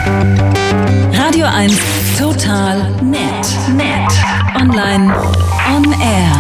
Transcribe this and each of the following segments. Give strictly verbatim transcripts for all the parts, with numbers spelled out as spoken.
Radio eins Total nett. Nett. Online. On air.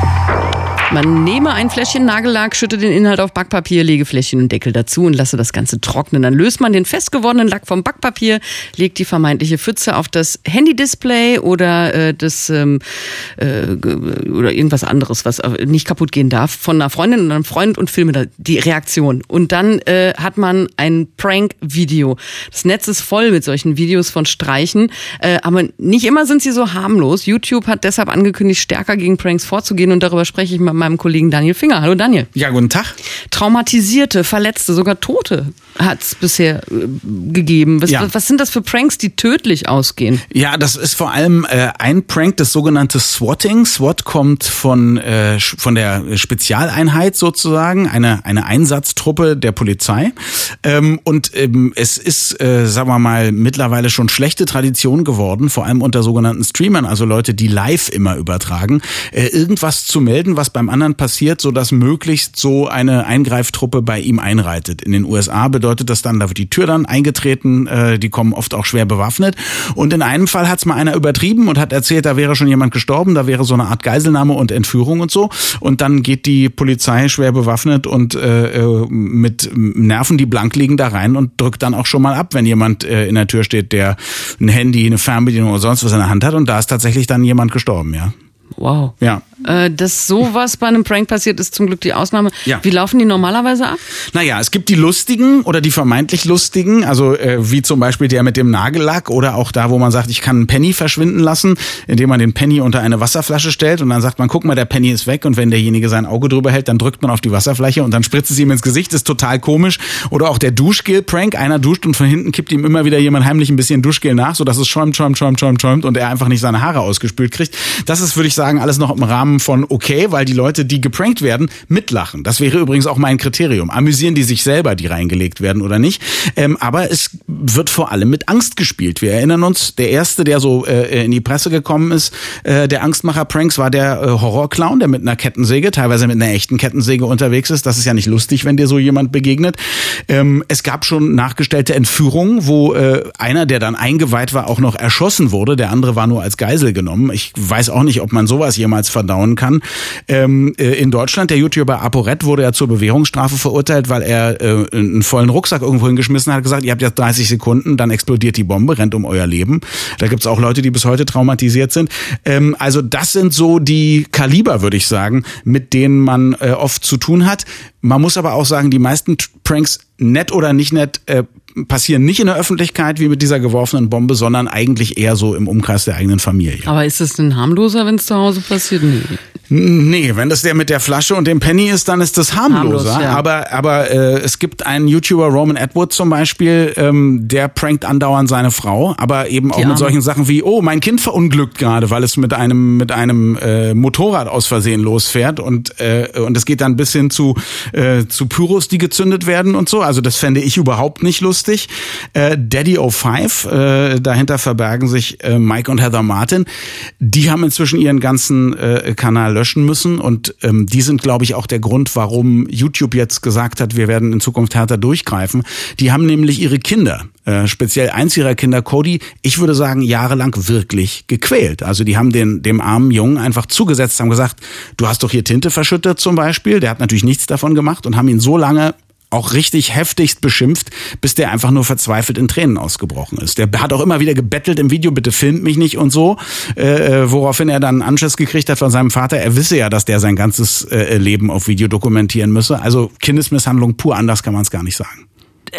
Man nehme ein Fläschchen Nagellack, schütte den Inhalt auf Backpapier, lege Fläschchen und Deckel dazu und lasse das Ganze trocknen. Dann löst man den fest gewordenen Lack vom Backpapier, legt die vermeintliche Pfütze auf das Handy-Display oder äh, das ähm, äh, oder irgendwas anderes, was nicht kaputt gehen darf, von einer Freundin oder einem Freund und filme da die Reaktion. Und dann äh, hat man ein Prank-Video. Das Netz ist voll mit solchen Videos von Streichen, äh, aber nicht immer sind sie so harmlos. YouTube hat deshalb angekündigt, stärker gegen Pranks vorzugehen und darüber spreche ich mit meinem Kollegen Daniel Finger. Hallo Daniel. Ja, guten Tag. Traumatisierte, Verletzte, sogar Tote hat es bisher äh, gegeben. Was, ja. was sind das für Pranks, die tödlich ausgehen? Ja, das ist vor allem äh, ein Prank, das sogenannte Swatting. SWAT kommt von äh, von der Spezialeinheit sozusagen, eine eine Einsatztruppe der Polizei. Ähm, und ähm, es ist, äh, sagen wir mal, mittlerweile schon schlechte Tradition geworden, vor allem unter sogenannten Streamern, also Leute, die live immer übertragen, äh, irgendwas zu melden, was beim anderen passiert, sodass möglichst so eine Eingreiftruppe bei ihm einreitet. In den U S A bedeutet das dann, da wird die Tür dann eingetreten, äh, die kommen oft auch schwer bewaffnet. Und in einem Fall hat es mal einer übertrieben und hat erzählt, da wäre schon jemand gestorben, da wäre so eine Art Geiselnahme und Entführung und so. Und dann geht die Polizei schwer bewaffnet und äh, mit Nerven, die blank liegen, da rein und drückt dann auch schon mal ab, wenn jemand äh, in der Tür steht, der ein Handy, eine Fernbedienung oder sonst was in der Hand hat. Und da ist tatsächlich dann jemand gestorben, ja. Wow. Ja. Äh, dass sowas bei einem Prank passiert, ist zum Glück die Ausnahme. Ja. Wie laufen die normalerweise ab? Naja, es gibt die Lustigen oder die vermeintlich Lustigen, also äh, wie zum Beispiel der mit dem Nagellack oder auch da, wo man sagt, ich kann einen Penny verschwinden lassen, indem man den Penny unter eine Wasserflasche stellt und dann sagt man, guck mal, der Penny ist weg und wenn derjenige sein Auge drüber hält, dann drückt man auf die Wasserfläche und dann spritzt es ihm ins Gesicht, ist total komisch. Oder auch der Duschgel-Prank, einer duscht und von hinten kippt ihm immer wieder jemand heimlich ein bisschen Duschgel nach, sodass es schäumt, schäumt, schäumt, schäumt, schäumt und er einfach nicht seine Haare ausgespült kriegt. Das ist, würde ich sagen, alles noch im Rahmen von okay, weil die Leute, die geprankt werden, mitlachen. Das wäre übrigens auch mein Kriterium. Amüsieren die sich selber, die reingelegt werden oder nicht? Ähm, aber es wird vor allem mit Angst gespielt. Wir erinnern uns, der erste, der so äh, in die Presse gekommen ist, äh, der Angstmacher-Pranks, war der äh, Horrorclown, der mit einer Kettensäge, teilweise mit einer echten Kettensäge unterwegs ist. Das ist ja nicht lustig, wenn dir so jemand begegnet. Ähm, es gab schon nachgestellte Entführungen, wo äh, einer, der dann eingeweiht war, auch noch erschossen wurde. Der andere war nur als Geisel genommen. Ich weiß auch nicht, ob man sowas jemals verdauen kann. Ähm, äh, in Deutschland, der YouTuber ApoRed wurde ja zur Bewährungsstrafe verurteilt, weil er äh, einen vollen Rucksack irgendwo hingeschmissen hat, gesagt, ihr habt jetzt dreißig Sekunden, dann explodiert die Bombe, rennt um euer Leben. Da gibt's auch Leute, die bis heute traumatisiert sind. Ähm, also das sind so die Kaliber, würde ich sagen, mit denen man äh, oft zu tun hat. Man muss aber auch sagen, die meisten Pranks, nett oder nicht nett, äh, passieren nicht in der Öffentlichkeit wie mit dieser geworfenen Bombe, sondern eigentlich eher so im Umkreis der eigenen Familie. Aber ist es denn harmloser, wenn es zu Hause passiert? Nee. Nee, wenn das der mit der Flasche und dem Penny ist, dann ist das harmloser. Harmlos, ja. Aber aber äh, es gibt einen YouTuber, Roman Atwood zum Beispiel, ähm, der prankt andauernd seine Frau, aber eben auch Die mit Arme. solchen Sachen wie, oh, mein Kind verunglückt gerade, weil es mit einem mit einem äh, Motorrad aus Versehen losfährt und äh, und es geht dann bis hin zu äh, zu Pyros, die gezündet werden und so. Also das fände ich überhaupt nicht lustig. Äh, Daddy oh five, äh, dahinter verbergen sich äh, Mike und Heather Martin. Die haben inzwischen ihren ganzen äh, Kanal löschen müssen und ähm, die sind, glaube ich, auch der Grund, warum YouTube jetzt gesagt hat, wir werden in Zukunft härter durchgreifen. Die haben nämlich ihre Kinder, äh, speziell eins ihrer Kinder, Cody, ich würde sagen, jahrelang wirklich gequält. Also die haben den dem armen Jungen einfach zugesetzt, haben gesagt, du hast doch hier Tinte verschüttet zum Beispiel. Der hat natürlich nichts davon gemacht und haben ihn so lange auch richtig heftigst beschimpft, bis der einfach nur verzweifelt in Tränen ausgebrochen ist. Der hat auch immer wieder gebettelt im Video, bitte filmt mich nicht und so, äh, woraufhin er dann einen Anschiss gekriegt hat von seinem Vater. Er wisse ja, dass der sein ganzes äh, Leben auf Video dokumentieren müsse. Also Kindesmisshandlung pur, anders kann man es gar nicht sagen.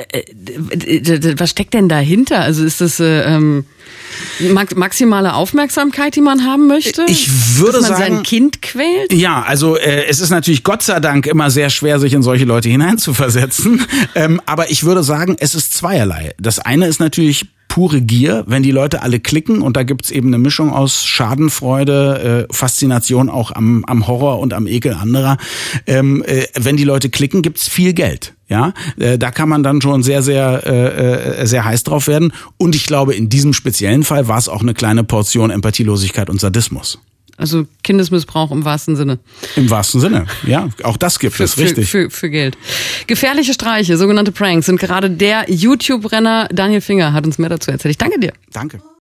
Was steckt denn dahinter? Also ist das äh, ähm, maximale Aufmerksamkeit, die man haben möchte? Ich würde Dass man sagen, sein Kind quält? Ja, also äh, es ist natürlich Gott sei Dank immer sehr schwer, sich in solche Leute hineinzuversetzen. ähm, aber ich würde sagen, es ist zweierlei. Das eine ist natürlich pure Gier, wenn die Leute alle klicken und da gibt's eben eine Mischung aus Schadenfreude, äh, Faszination auch am, am Horror und am Ekel anderer. Ähm, äh, wenn die Leute klicken, gibt's viel Geld. Ja, äh, da kann man dann schon sehr, sehr, äh, sehr heiß drauf werden. Und ich glaube, in diesem speziellen Fall war es auch eine kleine Portion Empathielosigkeit und Sadismus. Also Kindesmissbrauch im wahrsten Sinne. Im wahrsten Sinne, ja. Auch das gibt für, es, richtig. Für, für, für Geld. Gefährliche Streiche, sogenannte Pranks, sind gerade der YouTube-Renner Daniel Finger hat uns mehr dazu erzählt. Ich danke dir. Danke.